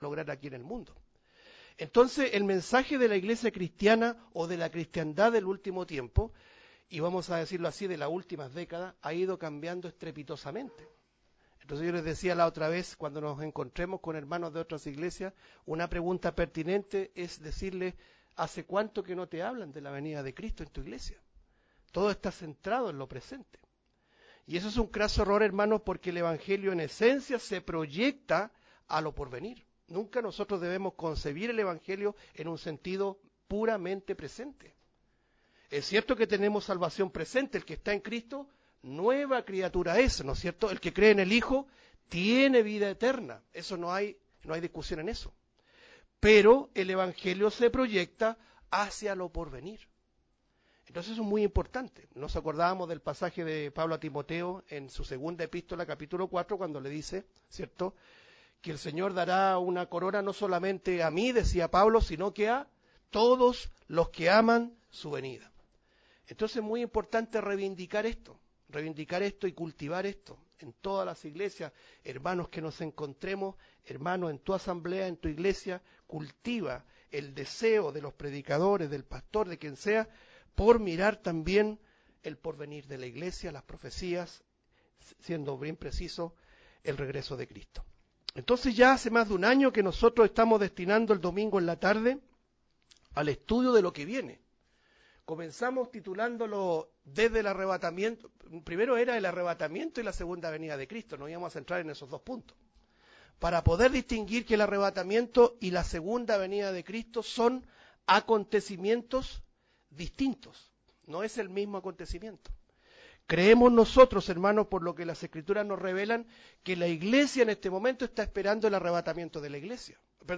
lograr aquí en el mundo. Entonces, el mensaje de la iglesia cristiana o de la cristiandad del último tiempo, y vamos a decirlo así, de las últimas décadas, ha ido cambiando estrepitosamente. Entonces yo les decía la otra vez, cuando nos encontremos con hermanos de otras iglesias, una pregunta pertinente es decirles, ¿hace cuánto que no te hablan de la venida de Cristo en tu iglesia? Todo está centrado en lo presente. Y eso es un craso error, hermanos, porque el evangelio en esencia se proyecta a lo porvenir. Nunca nosotros debemos concebir el evangelio en un sentido puramente presente. Es cierto que tenemos salvación presente, el que está en Cristo, nueva criatura es, ¿no es cierto? El que cree en el Hijo tiene vida eterna, eso no hay discusión en eso. Pero el evangelio se proyecta hacia lo porvenir. Entonces eso es muy importante. Nos acordábamos del pasaje de Pablo a Timoteo en su segunda epístola, capítulo 4, cuando le dice, ¿cierto?, que el Señor dará una corona no solamente a mí, decía Pablo, sino que a todos los que aman su venida. Entonces es muy importante reivindicar esto y cultivar esto en todas las iglesias. Hermanos, que nos encontremos, hermanos, en tu asamblea, en tu iglesia, cultiva el deseo de los predicadores, del pastor, de quien sea, por mirar también el porvenir de la iglesia, las profecías, siendo bien preciso, el regreso de Cristo. Entonces ya hace más de un año que nosotros estamos destinando el domingo en la tarde al estudio de lo que viene. Comenzamos titulándolo desde el arrebatamiento. Primero era el arrebatamiento y la segunda venida de Cristo. Nos íbamos a centrar en esos dos puntos. Para poder distinguir que el arrebatamiento y la segunda venida de Cristo son acontecimientos distintos. No es el mismo acontecimiento. Creemos nosotros, hermanos, por lo que las Escrituras nos revelan, que la iglesia en este momento está esperando el arrebatamiento de la iglesia.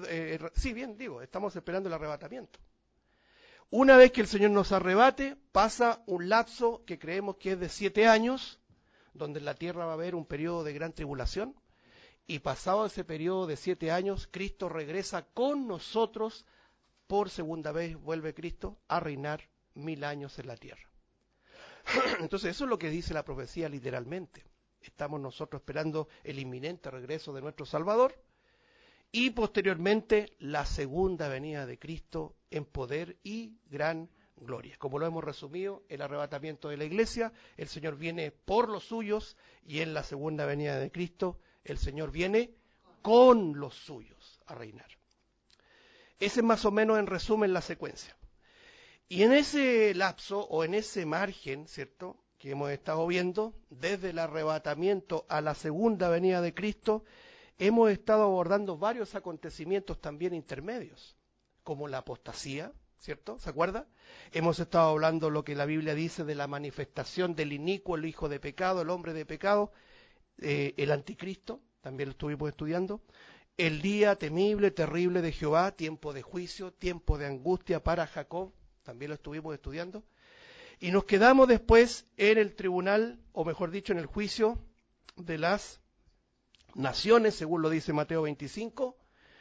Estamos esperando el arrebatamiento. Una vez que el Señor nos arrebate, pasa un lapso que creemos que es de 7 años, donde en la tierra va a haber un periodo de gran tribulación, y pasado ese periodo de 7 años, Cristo regresa con nosotros, por segunda vez vuelve Cristo a reinar 1000 años en la tierra. Entonces eso es lo que dice la profecía literalmente. Estamos nosotros esperando el inminente regreso de nuestro Salvador y posteriormente la segunda venida de Cristo en poder y gran gloria. Como lo hemos resumido, el arrebatamiento de la iglesia, el Señor viene por los suyos, y en la segunda venida de Cristo el Señor viene con los suyos a reinar. Ese es más o menos en resumen la secuencia. Y en ese lapso o en ese margen, ¿cierto?, que hemos estado viendo, desde el arrebatamiento a la segunda venida de Cristo, hemos estado abordando varios acontecimientos también intermedios, como la apostasía, ¿cierto? ¿Se acuerda? Hemos estado hablando lo que la Biblia dice de la manifestación del inicuo, el hijo de pecado, el hombre de pecado, el anticristo, también lo estuvimos estudiando. El día temible, terrible de Jehová, tiempo de juicio, tiempo de angustia para Jacob, también lo estuvimos estudiando. Y nos quedamos después en el tribunal, o mejor dicho, en el juicio de las naciones, según lo dice Mateo 25,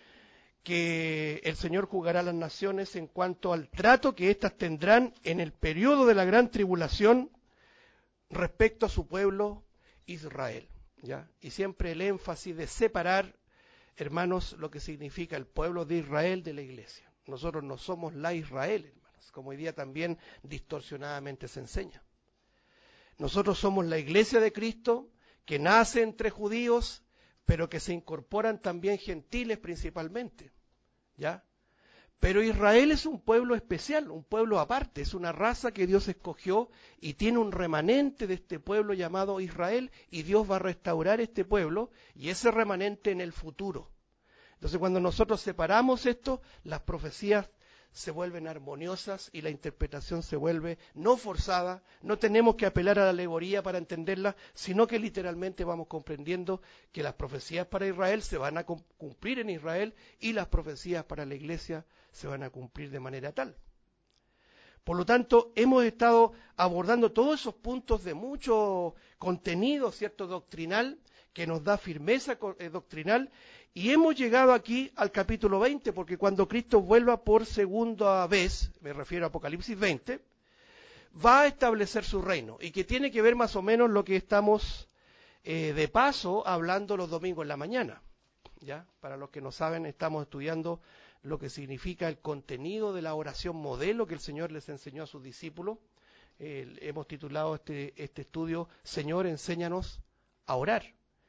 que el Señor juzgará a las naciones en cuanto al trato que éstas tendrán en el periodo de la gran tribulación respecto a su pueblo Israel, ¿ya? Y siempre el énfasis de separar, hermanos, lo que significa el pueblo de Israel de la iglesia. Nosotros no somos la Israel, hermanos, como hoy día también distorsionadamente se enseña. Nosotros somos la iglesia de Cristo, que nace entre judíos, pero que se incorporan también gentiles principalmente, ¿ya? Pero Israel es un pueblo especial, un pueblo aparte, es una raza que Dios escogió y tiene un remanente de este pueblo llamado Israel, y Dios va a restaurar este pueblo y ese remanente en el futuro. Entonces, cuando nosotros separamos esto, las profecías se vuelven armoniosas y la interpretación se vuelve no forzada. No tenemos que apelar a la alegoría para entenderla, sino que literalmente vamos comprendiendo que las profecías para Israel se van a cumplir en Israel y las profecías para la iglesia se van a cumplir de manera tal. Por lo tanto, hemos estado abordando todos esos puntos de mucho contenido, ¿cierto?, doctrinal, que nos da firmeza doctrinal, y hemos llegado aquí al capítulo 20, porque cuando Cristo vuelva por segunda vez, me refiero a Apocalipsis 20, va a establecer su reino, y que tiene que ver más o menos lo que estamos de paso hablando los domingos en la mañana, ¿ya? Para los que no saben, estamos estudiando lo que significa el contenido de la oración modelo que el Señor les enseñó a sus discípulos. Hemos titulado este estudio, Señor, enséñanos a orar.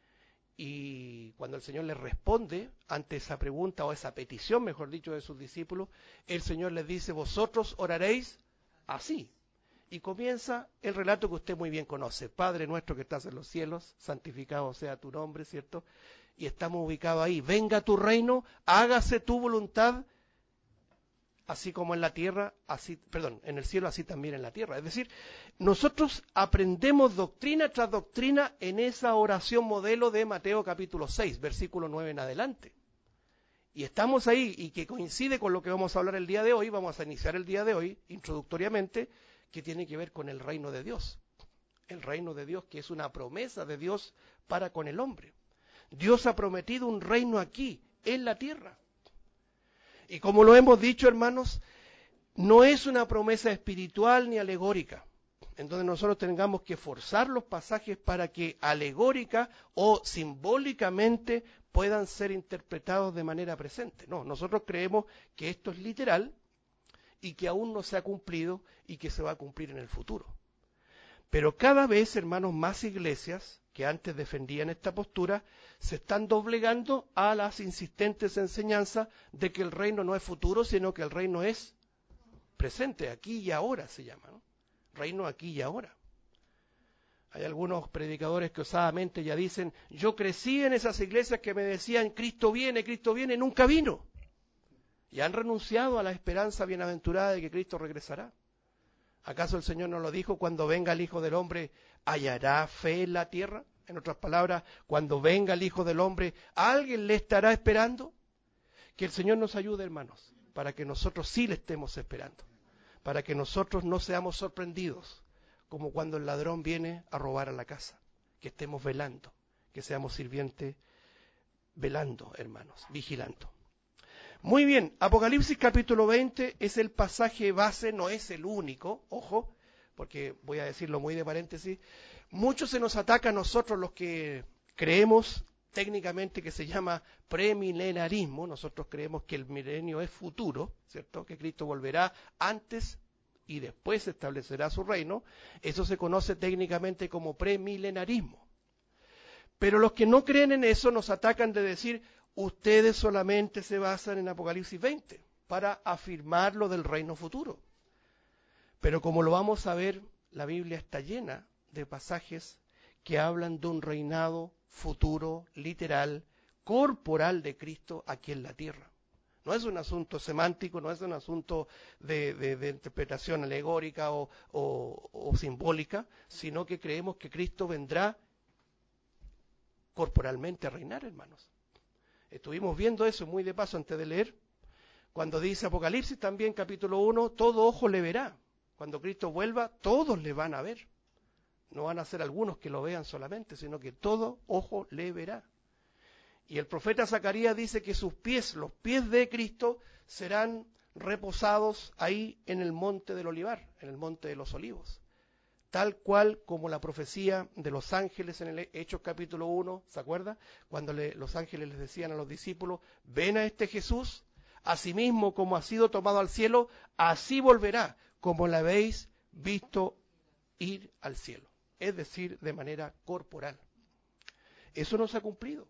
Y cuando el Señor les responde ante esa pregunta o esa petición, mejor dicho, de sus discípulos, el Señor les dice, vosotros oraréis así. Y comienza el relato que usted muy bien conoce. Padre nuestro que estás en los cielos, santificado sea tu nombre, ¿cierto? Y estamos ubicados ahí. Venga tu reino, hágase tu voluntad, así como en la tierra, en el cielo, así también en la tierra. Es decir, nosotros aprendemos doctrina tras doctrina en esa oración modelo de Mateo capítulo 6, versículo 9 en adelante. Y estamos ahí, y que coincide con lo que vamos a hablar el día de hoy, vamos a iniciar el día de hoy, introductoriamente, que tiene que ver con el reino de Dios. El reino de Dios, que es una promesa de Dios para con el hombre. Dios ha prometido un reino aquí, en la tierra. Y como lo hemos dicho, hermanos, no es una promesa espiritual ni alegórica, en donde nosotros tengamos que forzar los pasajes para que alegórica o simbólicamente puedan ser interpretados de manera presente. No, nosotros creemos que esto es literal y que aún no se ha cumplido y que se va a cumplir en el futuro. Pero cada vez, hermanos, más iglesias que antes defendían esta postura, se están doblegando a las insistentes enseñanzas de que el reino no es futuro, sino que el reino es presente, aquí y ahora se llama, ¿no? Reino aquí y ahora. Hay algunos predicadores que osadamente ya dicen, yo crecí en esas iglesias que me decían, Cristo viene, nunca vino. Y han renunciado a la esperanza bienaventurada de que Cristo regresará. ¿Acaso el Señor nos lo dijo, cuando venga el Hijo del Hombre, hallará fe en la tierra? En otras palabras, cuando venga el Hijo del Hombre, ¿alguien le estará esperando? Que el Señor nos ayude, hermanos, para que nosotros sí le estemos esperando, para que nosotros no seamos sorprendidos, como cuando el ladrón viene a robar a la casa, que estemos velando, que seamos sirvientes velando, hermanos, vigilando. Muy bien, Apocalipsis capítulo 20 es el pasaje base, no es el único, ojo, porque voy a decirlo muy de paréntesis, mucho se nos ataca a nosotros los que creemos técnicamente que se llama premilenarismo, nosotros creemos que el milenio es futuro, ¿cierto? Que Cristo volverá antes y después establecerá su reino, eso se conoce técnicamente como premilenarismo. Pero los que no creen en eso nos atacan de decir, ustedes solamente se basan en Apocalipsis 20 para afirmar lo del reino futuro. Pero como lo vamos a ver, la Biblia está llena de pasajes que hablan de un reinado futuro, literal, corporal de Cristo aquí en la tierra. No es un asunto semántico, no es un asunto de interpretación alegórica o simbólica, sino que creemos que Cristo vendrá corporalmente a reinar, hermanos. Estuvimos viendo eso muy de paso antes de leer, cuando dice Apocalipsis también capítulo 1, todo ojo le verá. Cuando Cristo vuelva, todos le van a ver. No van a ser algunos que lo vean solamente, sino que todo ojo le verá. Y el profeta Zacarías dice que sus pies, los pies de Cristo, serán reposados ahí en el monte del Olivar, en el monte de los Olivos. Tal cual como la profecía de los ángeles en el Hechos capítulo 1, ¿se acuerda? Cuando los ángeles les decían a los discípulos, ven a este Jesús, asimismo como ha sido tomado al cielo, así volverá, como la habéis visto ir al cielo. Es decir, de manera corporal. Eso no se ha cumplido.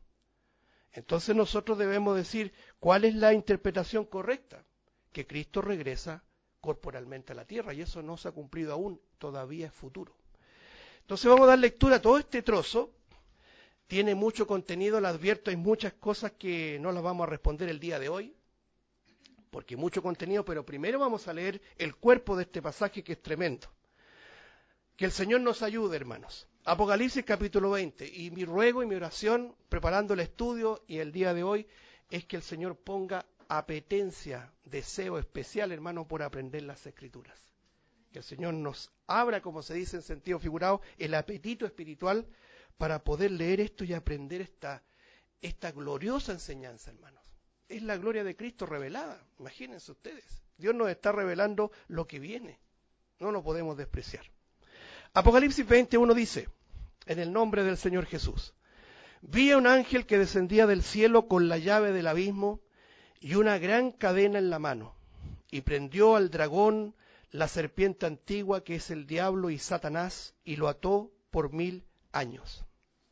Entonces nosotros debemos decir, ¿cuál es la interpretación correcta? Que Cristo regresa corporalmente a la tierra, y eso no se ha cumplido aún, todavía es futuro. Entonces vamos a dar lectura a todo este trozo, tiene mucho contenido, le advierto, hay muchas cosas que no las vamos a responder el día de hoy, porque mucho contenido, pero primero vamos a leer el cuerpo de este pasaje que es tremendo. Que el Señor nos ayude, hermanos. Apocalipsis capítulo 20, y mi ruego y mi oración, preparando el estudio y el día de hoy, es que el Señor ponga apetencia, deseo especial, hermano, por aprender las Escrituras. Que el Señor nos abra, como se dice en sentido figurado, el apetito espiritual para poder leer esto y aprender esta gloriosa enseñanza, hermanos. Es la gloria de Cristo revelada, imagínense ustedes. Dios nos está revelando lo que viene, no lo podemos despreciar. Apocalipsis 21 dice, en el nombre del Señor Jesús, Vi a un ángel que descendía del cielo con la llave del abismo y una gran cadena en la mano, y prendió al dragón, la serpiente antigua, que es el diablo y Satanás, y lo ató por 1000 años.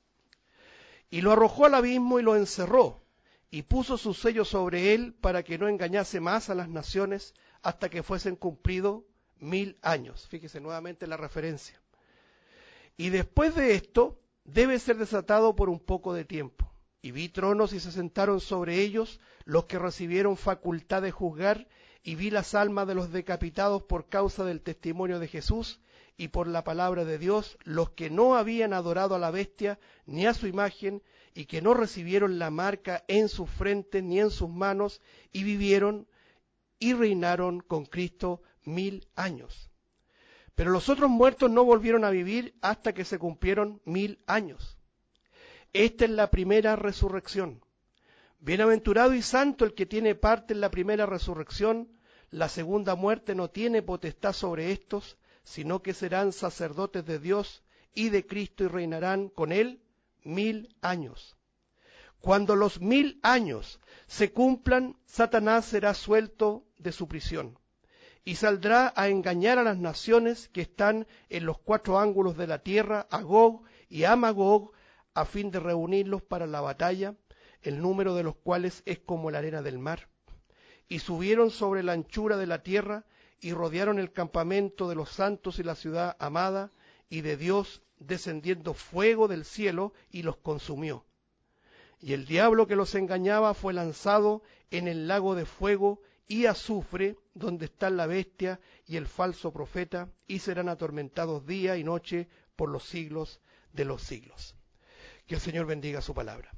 Y lo arrojó al abismo y lo encerró, y puso su sello sobre él para que no engañase más a las naciones hasta que fuesen cumplidos 1000 años. Fíjese nuevamente la referencia. Y después de esto debe ser desatado por un poco de tiempo. Y vi tronos y se sentaron sobre ellos los que recibieron facultad de juzgar, y vi las almas de los decapitados por causa del testimonio de Jesús y por la palabra de Dios, los que no habían adorado a la bestia ni a su imagen, y que no recibieron la marca en sus frentes ni en sus manos, y vivieron y reinaron con Cristo 1000 años. Pero los otros muertos no volvieron a vivir hasta que se cumplieron 1000 años. Esta es la primera resurrección. Bienaventurado y santo el que tiene parte en la primera resurrección. La segunda muerte no tiene potestad sobre estos, sino que serán sacerdotes de Dios y de Cristo y reinarán con él 1000 años. Cuando los 1000 años se cumplan, Satanás será suelto de su prisión y saldrá a engañar a las naciones que están en los 4 ángulos de la tierra, a Gog y a Magog, a fin de reunirlos para la batalla, el número de los cuales es como la arena del mar. Y subieron sobre la anchura de la tierra y rodearon el campamento de los santos y la ciudad amada, y de Dios descendiendo fuego del cielo y los consumió. Y el diablo que los engañaba fue lanzado en el lago de fuego y azufre, donde está la bestia y el falso profeta, y serán atormentados día y noche por los siglos de los siglos. Que el Señor bendiga su palabra.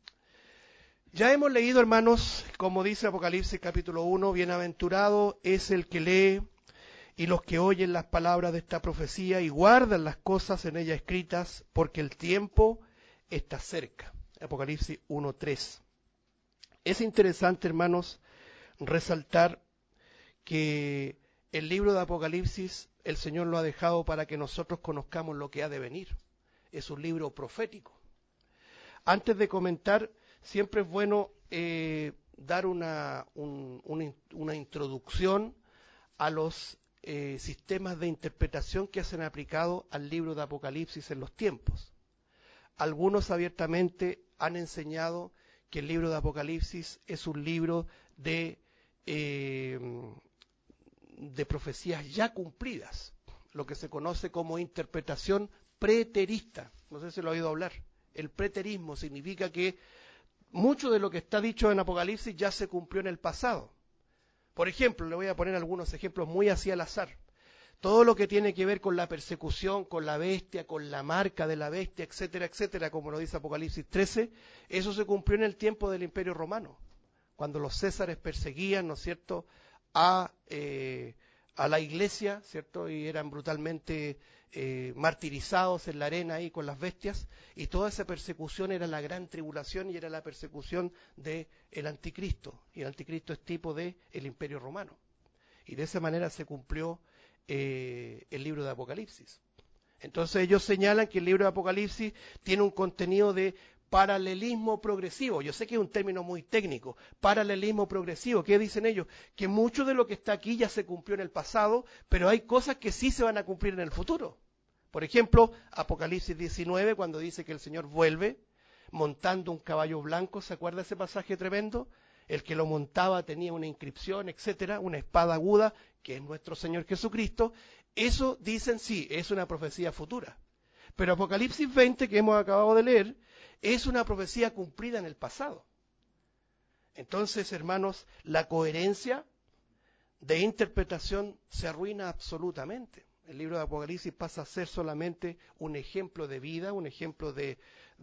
Ya hemos leído, hermanos, como dice Apocalipsis capítulo 1, bienaventurado es el que lee y los que oyen las palabras de esta profecía y guardan las cosas en ella escritas, porque el tiempo está cerca. Apocalipsis 1:3. Es interesante, hermanos, resaltar que el libro de Apocalipsis el Señor lo ha dejado para que nosotros conozcamos lo que ha de venir. Es un libro profético. Antes de comentar, siempre es bueno dar una introducción a los sistemas de interpretación que se han aplicado al libro de Apocalipsis en los tiempos. Algunos abiertamente han enseñado que el libro de Apocalipsis es un libro de profecías ya cumplidas, lo que se conoce como interpretación preterista. No sé si lo ha oído hablar. El preterismo significa que mucho de lo que está dicho en Apocalipsis ya se cumplió en el pasado. Por ejemplo, le voy a poner algunos ejemplos muy así al azar. Todo lo que tiene que ver con la persecución, con la bestia, con la marca de la bestia, etcétera, etcétera, como lo dice Apocalipsis 13, eso se cumplió en el tiempo del Imperio Romano, cuando los césares perseguían, ¿no es cierto?, a la iglesia, ¿cierto?, y eran brutalmente martirizados en la arena ahí con las bestias, y toda esa persecución era la gran tribulación y era la persecución del anticristo, y el anticristo es tipo del Imperio Romano, y de esa manera se cumplió el libro de Apocalipsis. Entonces ellos señalan que el libro de Apocalipsis tiene un contenido de paralelismo progresivo. Yo sé que es un término muy técnico, paralelismo progresivo. ¿Qué dicen ellos? Que mucho de lo que está aquí ya se cumplió en el pasado, pero hay cosas que sí se van a cumplir en el futuro. Por ejemplo, Apocalipsis 19, cuando dice que el Señor vuelve montando un caballo blanco, ¿se acuerda ese pasaje tremendo? El que lo montaba tenía una inscripción, etcétera, una espada aguda, que es nuestro Señor Jesucristo. Eso, dicen, sí, es una profecía futura. Pero Apocalipsis 20, que hemos acabado de leer, es una profecía cumplida en el pasado. Entonces, hermanos, la coherencia de interpretación se arruina absolutamente. El libro de Apocalipsis pasa a ser solamente un ejemplo de vida, un ejemplo de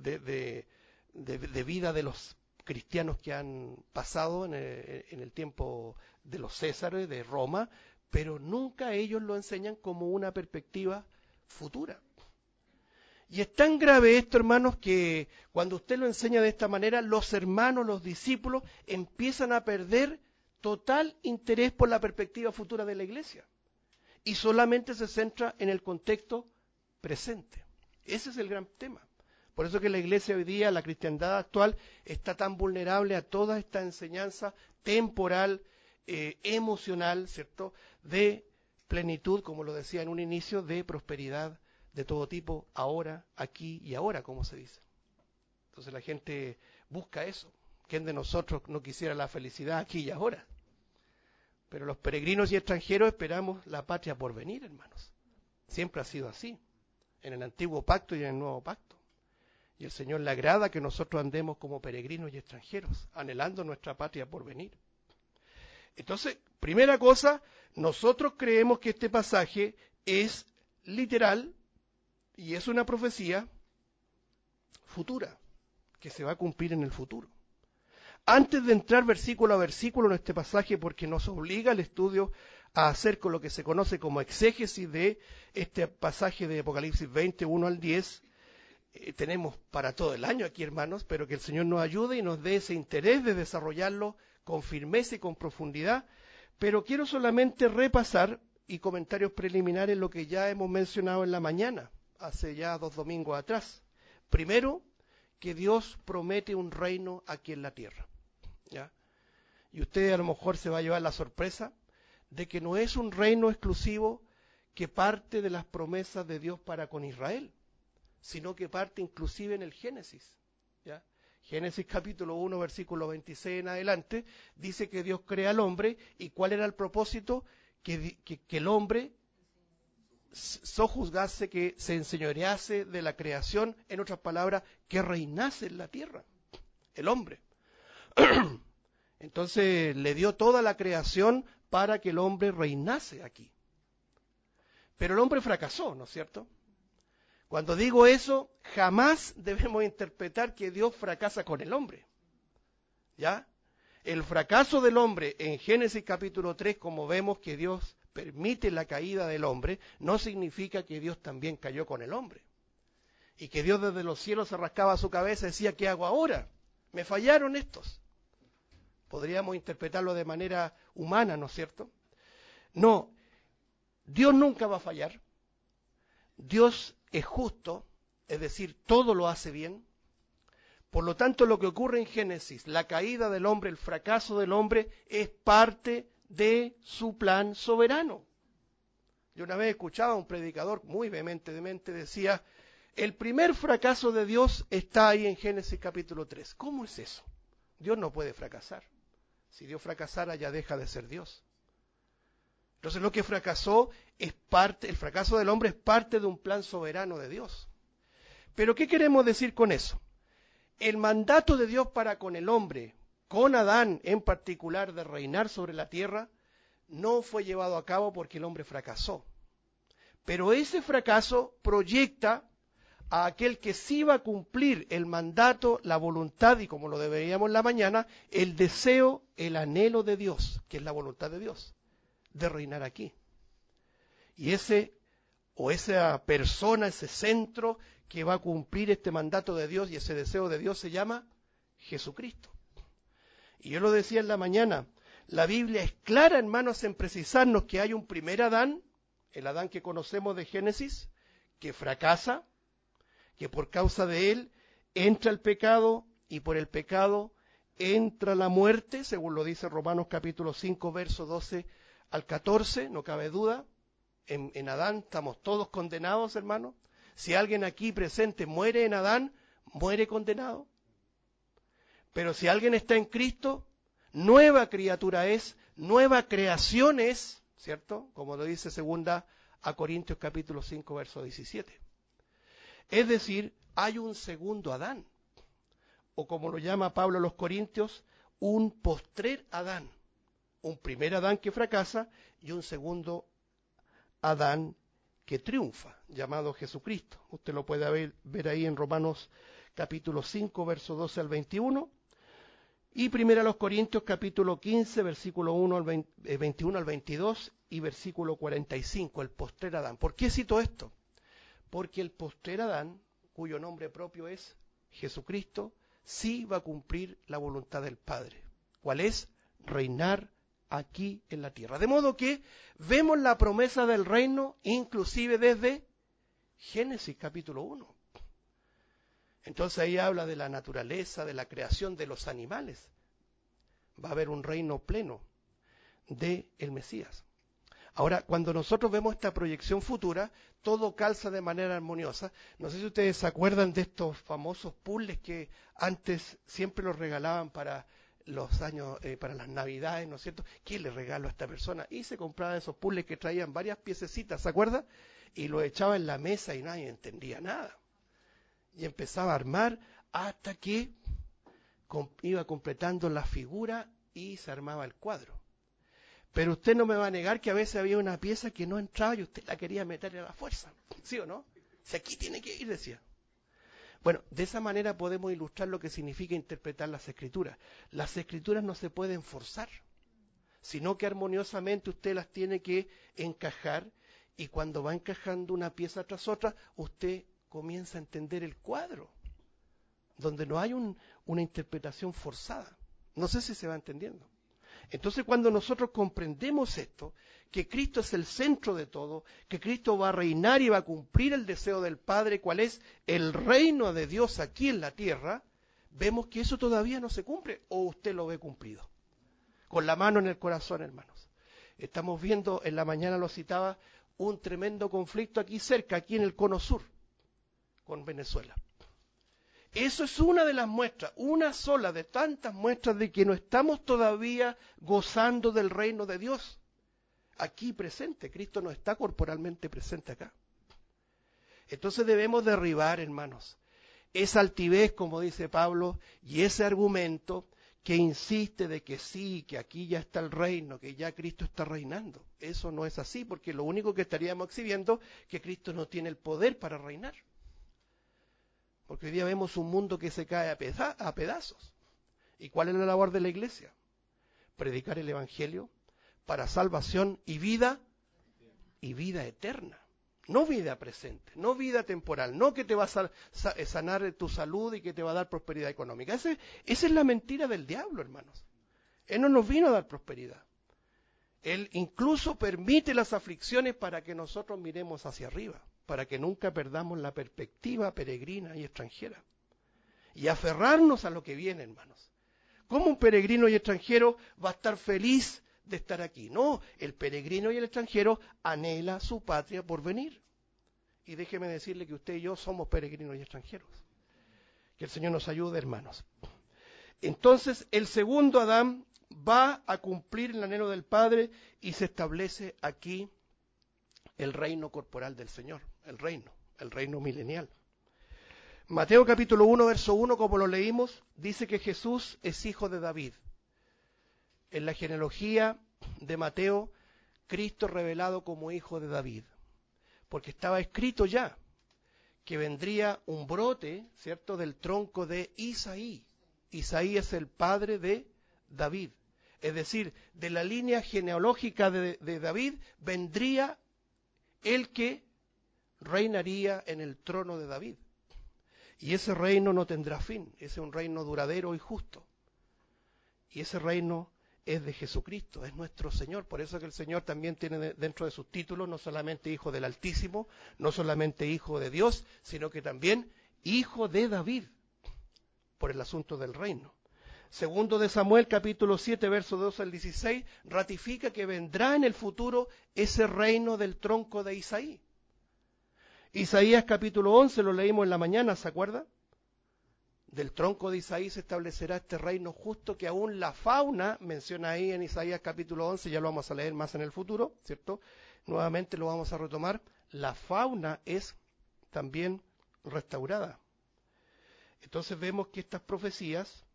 vida de los cristianos que han pasado en el tiempo de los Césares, de Roma, pero nunca ellos lo enseñan como una perspectiva futura. Y es tan grave esto, hermanos, que cuando usted lo enseña de esta manera, los hermanos, los discípulos, empiezan a perder total interés por la perspectiva futura de la iglesia. Y solamente se centra en el contexto presente. Ese es el gran tema. Por eso que la iglesia hoy día, la cristiandad actual, está tan vulnerable a toda esta enseñanza temporal, emocional, ¿cierto?, de plenitud, como lo decía en un inicio, de prosperidad de todo tipo, ahora, aquí y ahora, como se dice. Entonces la gente busca eso. ¿Quién de nosotros no quisiera la felicidad aquí y ahora? Pero los peregrinos y extranjeros esperamos la patria por venir, hermanos. Siempre ha sido así, en el antiguo pacto y en el nuevo pacto. Y el Señor le agrada que nosotros andemos como peregrinos y extranjeros, anhelando nuestra patria por venir. Entonces, primera cosa, nosotros creemos que este pasaje es literal y es una profecía futura, que se va a cumplir en el futuro. Antes de entrar versículo a versículo en este pasaje, porque nos obliga el estudio a hacer con lo que se conoce como exégesis de este pasaje de Apocalipsis 21 al 10, tenemos para todo el año aquí, hermanos, pero que el Señor nos ayude y nos dé ese interés de desarrollarlo con firmeza y con profundidad. Pero quiero solamente repasar y comentarios preliminares lo que ya hemos mencionado en la mañana, hace ya 2 domingos atrás. Primero, que Dios promete un reino aquí en la tierra, ¿ya? Y usted a lo mejor se va a llevar la sorpresa de que no es un reino exclusivo que parte de las promesas de Dios para con Israel, sino que parte inclusive en el Génesis, ¿ya? Génesis capítulo 1, versículo 26 en adelante, dice que Dios crea al hombre, y ¿cuál era el propósito? Que el hombre sojuzgase, que se enseñorease de la creación, en otras palabras, que reinase en la tierra, el hombre. Entonces le dio toda la creación para que el hombre reinase aquí. Pero el hombre fracasó, ¿no es cierto? Cuando digo eso, jamás debemos interpretar que Dios fracasa con el hombre, ¿ya? El fracaso del hombre en Génesis capítulo 3, como vemos que Dios permite la caída del hombre, no significa que Dios también cayó con el hombre. Y que Dios desde los cielos se rascaba su cabeza y decía, ¿qué hago ahora? Me fallaron estos. Podríamos interpretarlo de manera humana, ¿no es cierto? No, Dios nunca va a fallar. Dios es justo, es decir, todo lo hace bien. Por lo tanto, lo que ocurre en Génesis, la caída del hombre, el fracaso del hombre, es parte de su plan soberano. Yo una vez escuchaba a un predicador muy vehementemente decía, el primer fracaso de Dios está ahí en Génesis capítulo 3. ¿Cómo es eso? Dios no puede fracasar. Si Dios fracasara, ya deja de ser Dios. Entonces lo que fracasó es parte, el fracaso del hombre es parte de un plan soberano de Dios. Pero ¿qué queremos decir con eso? El mandato de Dios para con el hombre, con Adán en particular, de reinar sobre la tierra, no fue llevado a cabo porque el hombre fracasó. Pero ese fracaso proyecta a aquel que sí va a cumplir el mandato, la voluntad, y como lo veíamos en la mañana, el deseo, el anhelo de Dios, que es la voluntad de Dios, de reinar aquí. Y ese, o esa persona, ese centro que va a cumplir este mandato de Dios y ese deseo de Dios se llama Jesucristo. Y yo lo decía en la mañana, la Biblia es clara, hermanos, en precisarnos que hay un primer Adán, el Adán que conocemos de Génesis, que fracasa, que por causa de él entra el pecado y por el pecado entra la muerte, según lo dice Romanos capítulo 5, versos 12 al 14, no cabe duda. En Adán estamos todos condenados, hermanos. Si alguien aquí presente muere en Adán, muere condenado. Pero si alguien está en Cristo, nueva criatura es, nueva creación es, ¿cierto? Como lo dice segunda a Corintios capítulo 5, verso 17. Es decir, hay un segundo Adán, o como lo llama Pablo a los Corintios, un postrer Adán. Un primer Adán que fracasa y un segundo Adán que triunfa, llamado Jesucristo. Usted lo puede ver ahí en Romanos capítulo 5, verso 12 al 21, y primero a los Corintios capítulo 15, versículo 21 al 22 y versículo 45, el postrer Adán. ¿Por qué cito esto? Porque el postrer Adán, cuyo nombre propio es Jesucristo, sí va a cumplir la voluntad del Padre. ¿Cuál es? Reinar aquí en la tierra. De modo que vemos la promesa del reino inclusive desde Génesis capítulo 1. Entonces ahí habla de la naturaleza, de la creación de los animales. Va a haber un reino pleno del Mesías. Ahora, cuando nosotros vemos esta proyección futura, todo calza de manera armoniosa. No sé si ustedes se acuerdan de estos famosos puzzles que antes siempre los regalaban para los años, para las Navidades, ¿no es cierto? ¿Qué le regalo a esta persona? Y se compraba esos puzzles que traían varias piececitas, ¿se acuerdan? Y lo echaba en la mesa y nadie entendía nada. Y empezaba a armar hasta que iba completando la figura y se armaba el cuadro. Pero usted no me va a negar que a veces había una pieza que no entraba y usted la quería meterle a la fuerza, ¿sí o no? Si aquí tiene que ir, decía. Bueno, de esa manera podemos ilustrar lo que significa interpretar las Escrituras. Las Escrituras no se pueden forzar, sino que armoniosamente usted las tiene que encajar, y cuando va encajando una pieza tras otra, usted comienza a entender el cuadro, donde no hay una interpretación forzada. No sé si se va entendiendo. Entonces, cuando nosotros comprendemos esto, que Cristo es el centro de todo, que Cristo va a reinar y va a cumplir el deseo del Padre, cuál es el reino de Dios aquí en la tierra, vemos que eso todavía no se cumple, o usted lo ve cumplido. Con la mano en el corazón, hermanos. Estamos viendo, en la mañana lo citaba, un tremendo conflicto aquí cerca, aquí en el cono sur, con Venezuela. Eso es una de las muestras, una sola de tantas muestras de que no estamos todavía gozando del reino de Dios. Aquí presente, Cristo no está corporalmente presente acá. Entonces debemos derribar, hermanos, esa altivez, como dice Pablo, y ese argumento que insiste de que sí, que aquí ya está el reino, que ya Cristo está reinando. Eso no es así, porque lo único que estaríamos exhibiendo es que Cristo no tiene el poder para reinar. Porque hoy día vemos un mundo que se cae a pedazos. ¿Y cuál es la labor de la iglesia? Predicar el Evangelio para salvación y vida eterna. No vida presente, no vida temporal, no que te va a sanar tu salud y que te va a dar prosperidad económica. Esa es la mentira del diablo, hermanos. Él no nos vino a dar prosperidad. Él incluso permite las aflicciones para que nosotros miremos hacia arriba, para que nunca perdamos la perspectiva peregrina y extranjera. Y aferrarnos a lo que viene, hermanos. ¿Cómo un peregrino y extranjero va a estar feliz de estar aquí? No, el peregrino y el extranjero anhela su patria por venir. Y déjeme decirle que usted y yo somos peregrinos y extranjeros. Que el Señor nos ayude, hermanos. Entonces, el segundo Adán va a cumplir el anhelo del Padre y se establece aquí el reino corporal del Señor, el reino milenial. Mateo capítulo 1, verso 1, como lo leímos, dice que Jesús es hijo de David. En la genealogía de Mateo, Cristo revelado como hijo de David, porque estaba escrito ya que vendría un brote, ¿cierto?, del tronco de Isaí. Isaí es el padre de David. Es decir, de la línea genealógica de David vendría el que reinaría en el trono de David. Y ese reino no tendrá fin, ese es un reino duradero y justo. Y ese reino es de Jesucristo, es nuestro Señor. Por eso que el Señor también tiene dentro de sus títulos no solamente Hijo del Altísimo, no solamente Hijo de Dios, sino que también Hijo de David, por el asunto del reino. Segundo de Samuel, capítulo 7, versos 2 al 16, ratifica que vendrá en el futuro ese reino del tronco de Isaí. Isaías capítulo 11, lo leímos en la mañana, ¿se acuerda? Del tronco de Isaí se establecerá este reino justo que aún la fauna, menciona ahí en Isaías capítulo 11, ya lo vamos a leer más en el futuro, ¿cierto? Nuevamente lo vamos a retomar. La fauna es también restaurada. Entonces vemos que estas profecías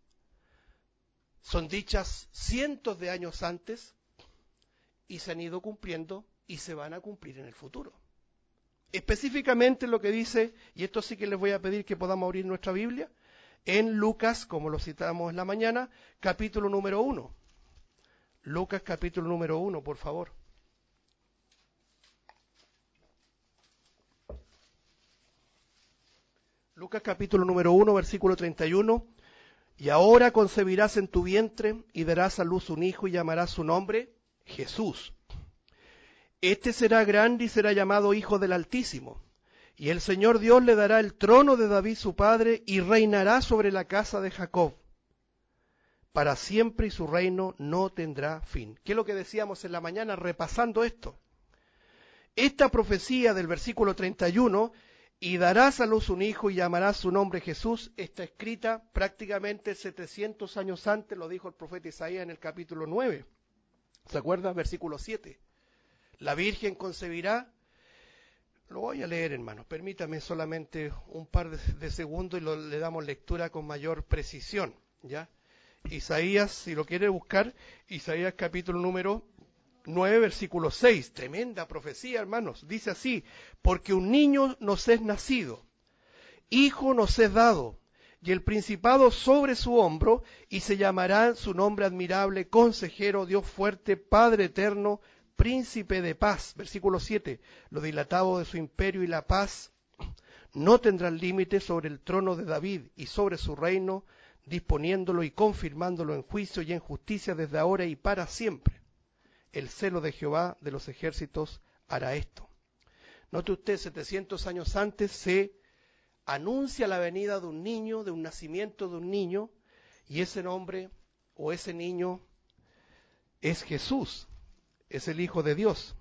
son dichas cientos de años antes y se han ido cumpliendo y se van a cumplir en el futuro. Específicamente lo que dice, y esto sí que les voy a pedir que podamos abrir nuestra Biblia, en Lucas, como lo citamos en la mañana, capítulo número 1. Lucas capítulo número 1, por favor. Lucas capítulo número 1, versículo 31. Y ahora concebirás en tu vientre y darás a luz un hijo y llamarás su nombre Jesús. Este será grande y será llamado Hijo del Altísimo. Y el Señor Dios le dará el trono de David su padre y reinará sobre la casa de Jacob para siempre y su reino no tendrá fin. ¿Qué es lo que decíamos en la mañana repasando esto? Esta profecía del versículo 31, y darás a luz un hijo y llamarás su nombre Jesús, está escrita prácticamente 700 años antes, lo dijo el profeta Isaías en el capítulo 9. ¿Se acuerdan? Versículo 7. La Virgen concebirá. Lo voy a leer, hermanos. Permítame solamente un par de segundos y le damos lectura con mayor precisión, ¿ya? Isaías, si lo quiere buscar, Isaías capítulo número 9, versículo 6. Tremenda profecía, hermanos. Dice así: porque un niño nos es nacido, hijo nos es dado, y el principado sobre su hombro, y se llamará su nombre admirable, consejero, Dios fuerte, Padre eterno, príncipe de paz. Versículo 7. Lo dilatado de su imperio y la paz no tendrán límite sobre el trono de David y sobre su reino, disponiéndolo y confirmándolo en juicio y en justicia desde ahora y para siempre. El celo de Jehová de los ejércitos hará esto. Note usted, 700 años antes se anuncia la venida de un niño, de un nacimiento de un niño, y ese nombre o ese niño es Jesús, es el Hijo de Dios.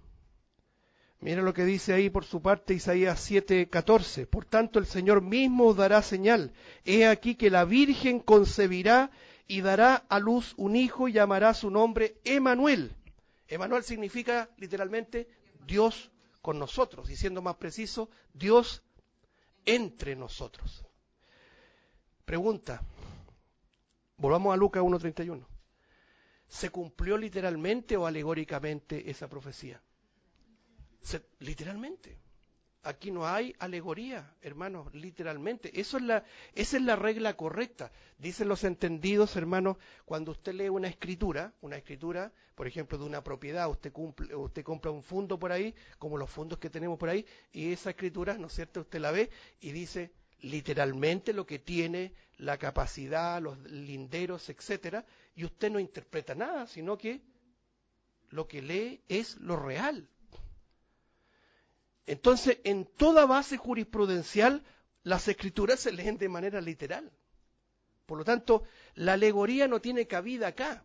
Mira lo que dice ahí por su parte Isaías 7:14. Por tanto el Señor mismo os dará señal. He aquí que la Virgen concebirá y dará a luz un hijo y llamará su nombre Emmanuel. Emmanuel significa literalmente Dios con nosotros, y siendo más preciso, Dios entre nosotros. Pregunta, volvamos a Lucas 1:31. ¿Se cumplió literalmente o alegóricamente esa profecía? Literalmente. Aquí no hay alegoría, hermanos, literalmente. Esa es la regla correcta. Dicen los entendidos, hermanos, cuando usted lee una escritura, por ejemplo, de una propiedad, usted compra un fondo por ahí, como los fondos que tenemos por ahí, y esa escritura, ¿no es cierto?, usted la ve y dice literalmente lo que tiene, la capacidad, los linderos, etcétera, y usted no interpreta nada, sino que lo que lee es lo real. Entonces, en toda base jurisprudencial, las escrituras se leen de manera literal. Por lo tanto, la alegoría no tiene cabida acá.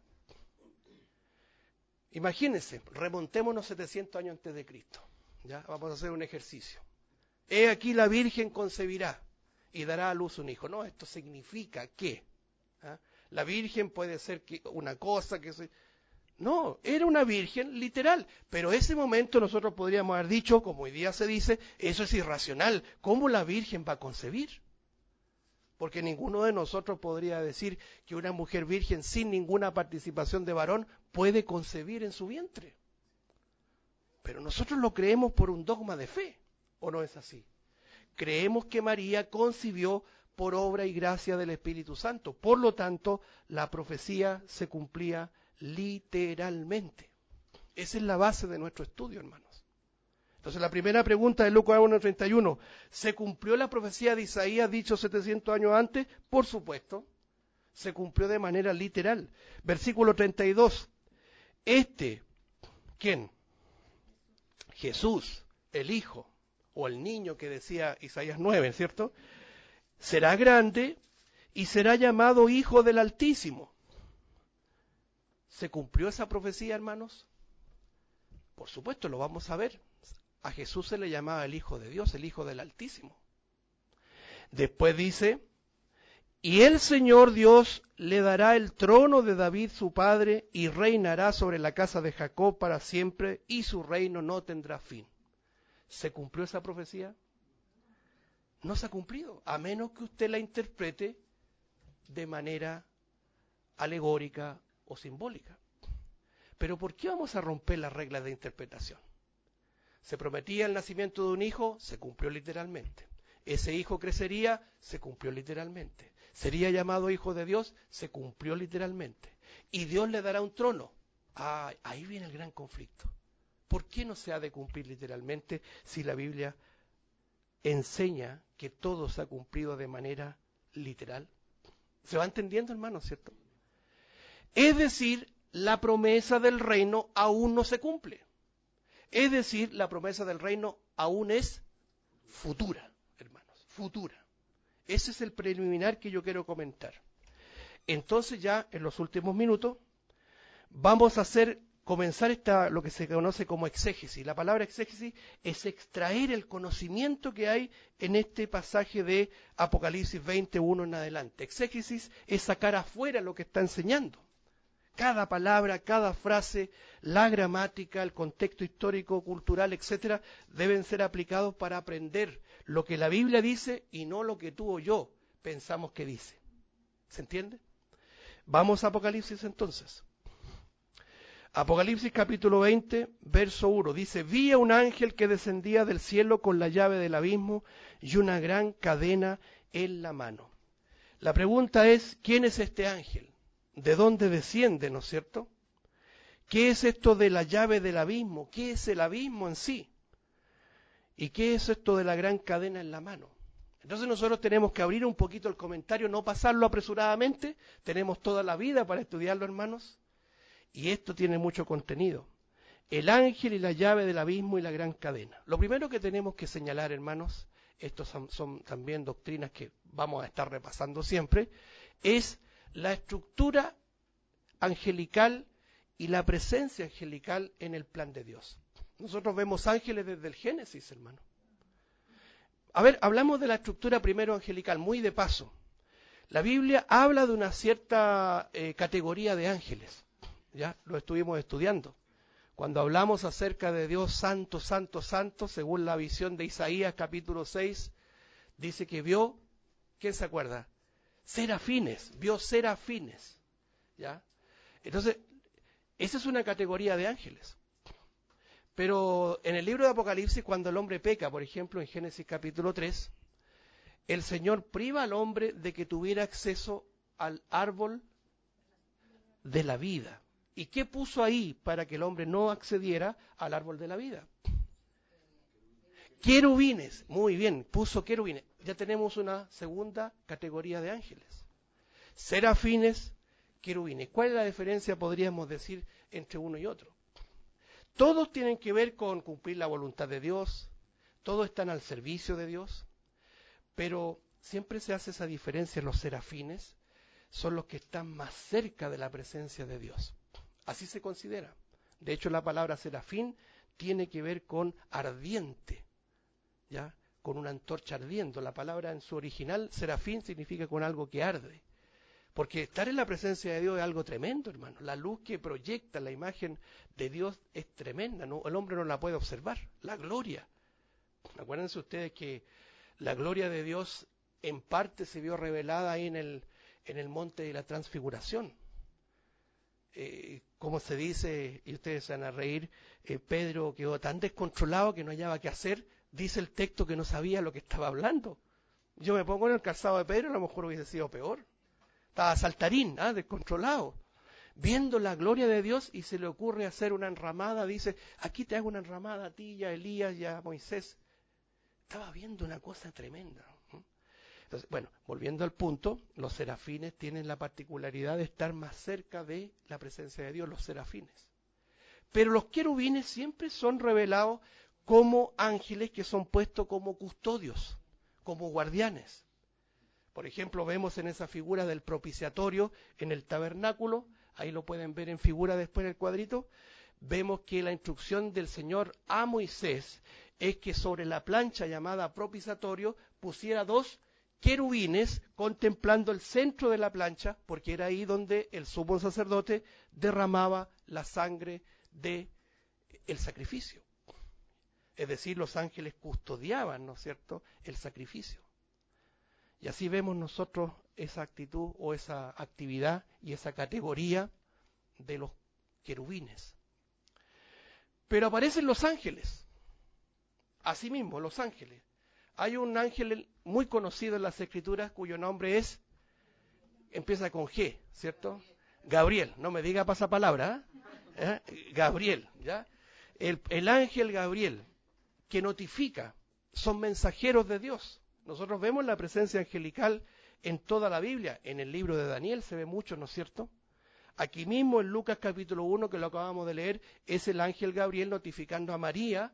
Imagínense, remontémonos 700 años antes de Cristo. ¿Ya? Vamos a hacer un ejercicio. He aquí la Virgen concebirá y dará a luz un hijo. No, esto significa que la Virgen puede ser una cosa que se... No, era una virgen literal, pero ese momento nosotros podríamos haber dicho, como hoy día se dice, eso es irracional. ¿Cómo la virgen va a concebir? Porque ninguno de nosotros podría decir que una mujer virgen sin ninguna participación de varón puede concebir en su vientre. Pero nosotros lo creemos por un dogma de fe, ¿o no es así? Creemos que María concibió por obra y gracia del Espíritu Santo. Por lo tanto, la profecía se cumplía literalmente. Esa es la base de nuestro estudio, hermanos. Entonces, la primera pregunta de Lucas 1:31, ¿se cumplió la profecía de Isaías dicho 700 años antes? Por supuesto, se cumplió de manera literal. Versículo 32, ¿quién? Jesús, el Hijo, o el niño que decía Isaías 9, ¿cierto? Será grande y será llamado Hijo del Altísimo. ¿Se cumplió esa profecía, hermanos? Por supuesto, lo vamos a ver. A Jesús se le llamaba el Hijo de Dios, el Hijo del Altísimo. Después dice, y el Señor Dios le dará el trono de David su padre y reinará sobre la casa de Jacob para siempre y su reino no tendrá fin. ¿Se cumplió esa profecía? No se ha cumplido, a menos que usted la interprete de manera alegórica o simbólica. Pero ¿por qué vamos a romper las reglas de interpretación? Se prometía el nacimiento de un hijo, se cumplió literalmente. Ese hijo crecería, se cumplió literalmente. Sería llamado hijo de Dios, se cumplió literalmente. Y Dios le dará un trono. Ahí viene el gran conflicto. ¿Por qué no se ha de cumplir literalmente si la Biblia enseña que todo se ha cumplido de manera literal? ¿Se va entendiendo, hermano, cierto? Es decir, la promesa del reino aún no se cumple. Es decir, la promesa del reino aún es futura, hermanos, futura. Ese es el preliminar que yo quiero comentar. Entonces ya en los últimos minutos vamos a comenzar lo que se conoce como exégesis. La palabra exégesis es extraer el conocimiento que hay en este pasaje de Apocalipsis 21 en adelante. Exégesis es sacar afuera lo que está enseñando. Cada palabra, cada frase, la gramática, el contexto histórico, cultural, etcétera, deben ser aplicados para aprender lo que la Biblia dice y no lo que tú o yo pensamos que dice. ¿Se entiende? Vamos a Apocalipsis entonces. Apocalipsis capítulo 20, verso 1, dice: vi a un ángel que descendía del cielo con la llave del abismo y una gran cadena en la mano. La pregunta es, ¿quién es este ángel? ¿De dónde desciende, no es cierto? ¿Qué es esto de la llave del abismo? ¿Qué es el abismo en sí? ¿Y qué es esto de la gran cadena en la mano? Entonces nosotros tenemos que abrir un poquito el comentario, no pasarlo apresuradamente, tenemos toda la vida para estudiarlo, hermanos, y esto tiene mucho contenido. El ángel y la llave del abismo y la gran cadena. Lo primero que tenemos que señalar, hermanos, estos son también doctrinas que vamos a estar repasando siempre, es la estructura angelical y la presencia angelical en el plan de Dios. Nosotros vemos ángeles desde el Génesis, hermano. A ver, hablamos de la estructura primero angelical, muy de paso. La Biblia habla de una cierta categoría de ángeles. Ya lo estuvimos estudiando. Cuando hablamos acerca de Dios santo, santo, santo, según la visión de Isaías capítulo 6, dice que vio, ¿quién se acuerda? Serafines, vio serafines. ¿Ya? Entonces, esa es una categoría de ángeles. Pero en el libro de Apocalipsis, cuando el hombre peca, por ejemplo, en Génesis capítulo 3, el Señor priva al hombre de que tuviera acceso al árbol de la vida. ¿Y qué puso ahí para que el hombre no accediera al árbol de la vida? Querubines. Muy bien, puso querubines. Ya tenemos una segunda categoría de ángeles. Serafines, querubines. ¿Cuál es la diferencia, podríamos decir, entre uno y otro? Todos tienen que ver con cumplir la voluntad de Dios, todos están al servicio de Dios, pero siempre se hace esa diferencia. Los serafines son los que están más cerca de la presencia de Dios. Así se considera. De hecho, la palabra serafín tiene que ver con ardiente, ¿ya? Con una antorcha ardiendo. La palabra en su original, serafín, significa con algo que arde. Porque estar en la presencia de Dios es algo tremendo, hermano. La luz que proyecta la imagen de Dios es tremenda, ¿no? El hombre no la puede observar. La gloria. Acuérdense ustedes que la gloria de Dios en parte se vio revelada ahí en el monte de la transfiguración. Como se dice, y ustedes se van a reír, Pedro quedó tan descontrolado que no hallaba qué hacer. Dice el texto que no sabía lo que estaba hablando. Yo me pongo en el calzado de Pedro, a lo mejor hubiese sido peor. Estaba saltarín, descontrolado, viendo la gloria de Dios, y se le ocurre hacer una enramada. Dice, aquí te hago una enramada a ti, y a Elías, y a Moisés. Estaba viendo una cosa tremenda. Entonces, bueno, volviendo al punto, los serafines tienen la particularidad de estar más cerca de la presencia de Dios, los serafines. Pero los querubines siempre son revelados como ángeles que son puestos como custodios, como guardianes. Por ejemplo, vemos en esa figura del propiciatorio en el tabernáculo, ahí lo pueden ver en figura después en el cuadrito, vemos que la instrucción del Señor a Moisés es que sobre la plancha llamada propiciatorio pusiera 2 querubines contemplando el centro de la plancha, porque era ahí donde el sumo sacerdote derramaba la sangre del sacrificio. Es decir, los ángeles custodiaban, ¿no es cierto?, el sacrificio. Y así vemos nosotros esa actitud o esa actividad y esa categoría de los querubines. Pero aparecen los ángeles. Asimismo, los ángeles. Hay un ángel muy conocido en las Escrituras cuyo nombre empieza con G, ¿cierto? Gabriel, no me diga pasapalabra, Gabriel, ¿ya? El ángel Gabriel, que notifica, son mensajeros de Dios. Nosotros vemos la presencia angelical en toda la Biblia. En el libro de Daniel se ve mucho, ¿no es cierto? Aquí mismo en Lucas capítulo 1, que lo acabamos de leer, es el ángel Gabriel notificando a María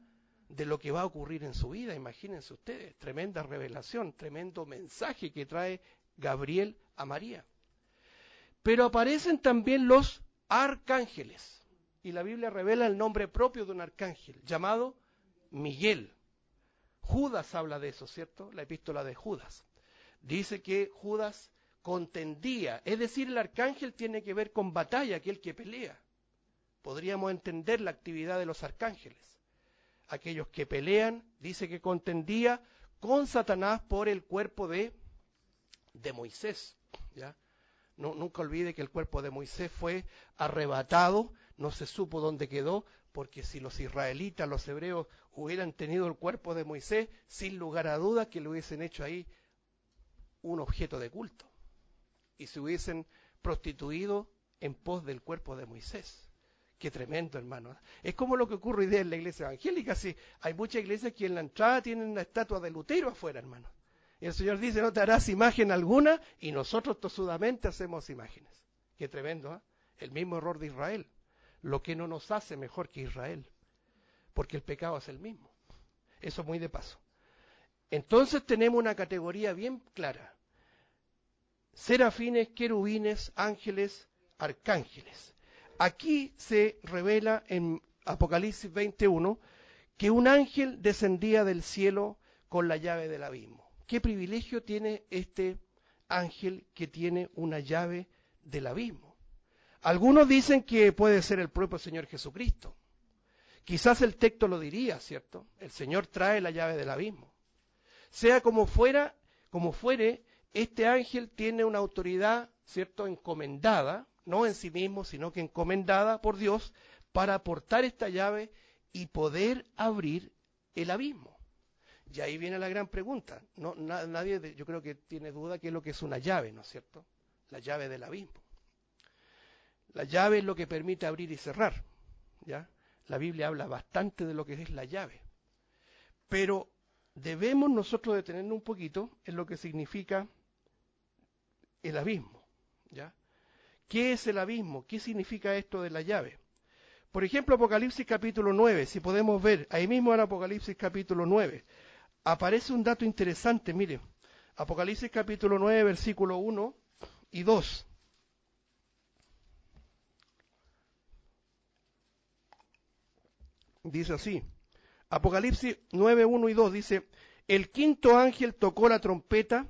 de lo que va a ocurrir en su vida. Imagínense ustedes, tremenda revelación, tremendo mensaje que trae Gabriel a María. Pero aparecen también los arcángeles, y la Biblia revela el nombre propio de un arcángel, llamado Miguel. Judas habla de eso, ¿cierto? La epístola de Judas. Dice que Judas contendía, es decir, el arcángel tiene que ver con batalla, aquel que pelea. Podríamos entender la actividad de los arcángeles. Aquellos que pelean, dice que contendía con Satanás por el cuerpo de Moisés, ¿ya? No, nunca olvide que el cuerpo de Moisés fue arrebatado, no se supo dónde quedó, porque si los israelitas, los hebreos, hubieran tenido el cuerpo de Moisés, sin lugar a dudas que le hubiesen hecho ahí un objeto de culto, y se hubiesen prostituido en pos del cuerpo de Moisés. Qué tremendo, hermano. Es como lo que ocurre hoy día en la iglesia evangélica. Sí, hay muchas iglesias que en la entrada tienen una estatua de Lutero afuera, hermano. Y el Señor dice, no te harás imagen alguna, y nosotros tosudamente hacemos imágenes. Qué tremendo, ¿eh? El mismo error de Israel. Lo que no nos hace mejor que Israel, porque el pecado es el mismo. Eso muy de paso. Entonces tenemos una categoría bien clara. Serafines, querubines, ángeles, arcángeles. Aquí se revela en Apocalipsis 21 que un ángel descendía del cielo con la llave del abismo. ¿Qué privilegio tiene este ángel que tiene una llave del abismo? Algunos dicen que puede ser el propio Señor Jesucristo. Quizás el texto lo diría, ¿cierto? El Señor trae la llave del abismo. Sea como fuera, como fuere, este ángel tiene una autoridad, ¿cierto?, encomendada, no en sí mismo, sino que encomendada por Dios para aportar esta llave y poder abrir el abismo. Y ahí viene la gran pregunta. No, nadie, yo creo que tiene duda qué es lo que es una llave, ¿no es cierto? La llave del abismo. La llave es lo que permite abrir y cerrar, ¿ya? La Biblia habla bastante de lo que es la llave. Pero debemos nosotros detenernos un poquito en lo que significa el abismo, ¿ya? ¿Qué es el abismo? ¿Qué significa esto de la llave? Por ejemplo, Apocalipsis capítulo 9, si podemos ver, ahí mismo en Apocalipsis capítulo 9, aparece un dato interesante, mire, Apocalipsis capítulo 9, versículo 1 y 2. Dice así, Apocalipsis 9, 1 y 2 dice, el quinto ángel tocó la trompeta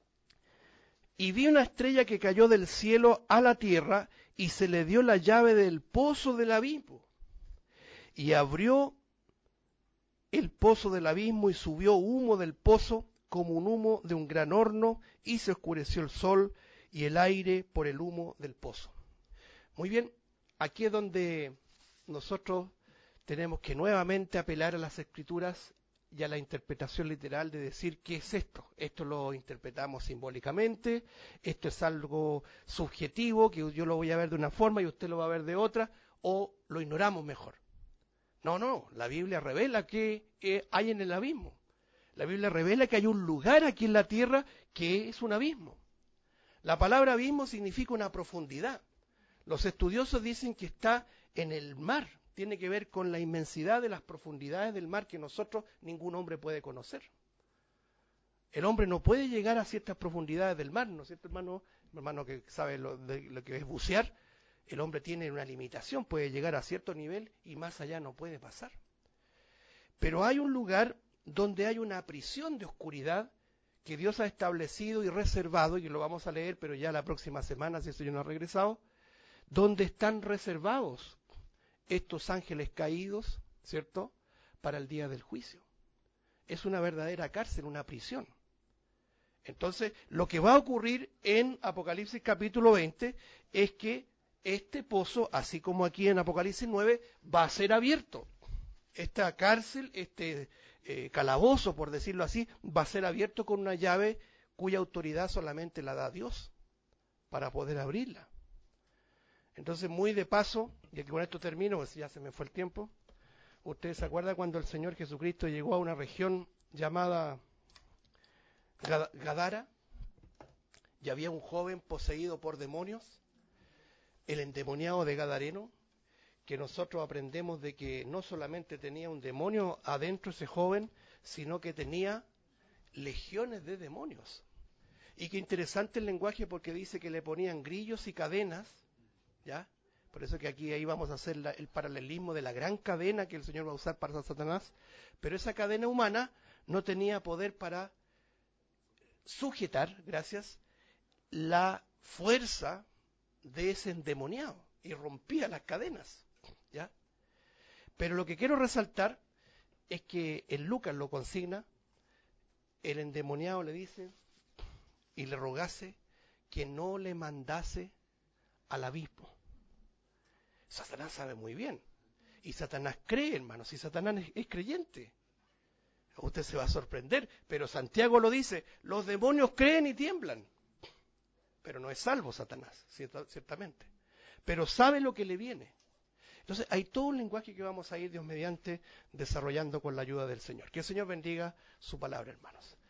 y vi una estrella que cayó del cielo a la tierra y se le dio la llave del pozo del abismo. Y abrió el pozo del abismo y subió humo del pozo como un humo de un gran horno y se oscureció el sol y el aire por el humo del pozo. Muy bien, aquí es donde nosotros tenemos que nuevamente apelar a las escrituras y a la interpretación literal de decir qué es esto. Esto lo interpretamos simbólicamente, esto es algo subjetivo, que yo lo voy a ver de una forma y usted lo va a ver de otra, o lo ignoramos mejor. No, la Biblia revela que hay en el abismo. La Biblia revela que hay un lugar aquí en la tierra que es un abismo. La palabra abismo significa una profundidad. Los estudiosos dicen que está en el mar, tiene que ver con la inmensidad de las profundidades del mar que nosotros, ningún hombre puede conocer. El hombre no puede llegar a ciertas profundidades del mar, ¿no es cierto, hermano? Hermano que sabe lo que es bucear, el hombre tiene una limitación, puede llegar a cierto nivel y más allá no puede pasar. Pero hay un lugar donde hay una prisión de oscuridad que Dios ha establecido y reservado, y lo vamos a leer, pero ya la próxima semana, si el Señor no ha regresado, donde están reservados estos ángeles caídos, ¿cierto?, para el día del juicio. Es una verdadera cárcel, una prisión. Entonces, lo que va a ocurrir en Apocalipsis capítulo 20 es que este pozo, así como aquí en Apocalipsis 9, va a ser abierto. Esta cárcel, este calabozo, por decirlo así, va a ser abierto con una llave cuya autoridad solamente la da Dios para poder abrirla. Entonces, muy de paso, y aquí con esto termino, pues ya se me fue el tiempo, ¿ustedes se acuerdan cuando el Señor Jesucristo llegó a una región llamada Gadara? Y había un joven poseído por demonios, el endemoniado de Gadareno, que nosotros aprendemos de que no solamente tenía un demonio adentro ese joven, sino que tenía legiones de demonios. Y qué interesante el lenguaje, porque dice que le ponían grillos y cadenas, ¿ya? Por eso que aquí ahí vamos a hacer el paralelismo de la gran cadena que el Señor va a usar para Satanás, pero esa cadena humana no tenía poder para sujetar, gracias, la fuerza de ese endemoniado, y rompía las cadenas, ¿ya? Pero lo que quiero resaltar es que en Lucas lo consigna, el endemoniado le dice y le rogase que no le mandase al abismo. Satanás sabe muy bien, y Satanás cree, hermanos, y Satanás es creyente. Usted se va a sorprender, pero Santiago lo dice, los demonios creen y tiemblan, pero no es salvo Satanás, ciertamente, pero sabe lo que le viene. Entonces hay todo un lenguaje que vamos a ir, Dios mediante, desarrollando con la ayuda del Señor. Que el Señor bendiga su palabra, hermanos.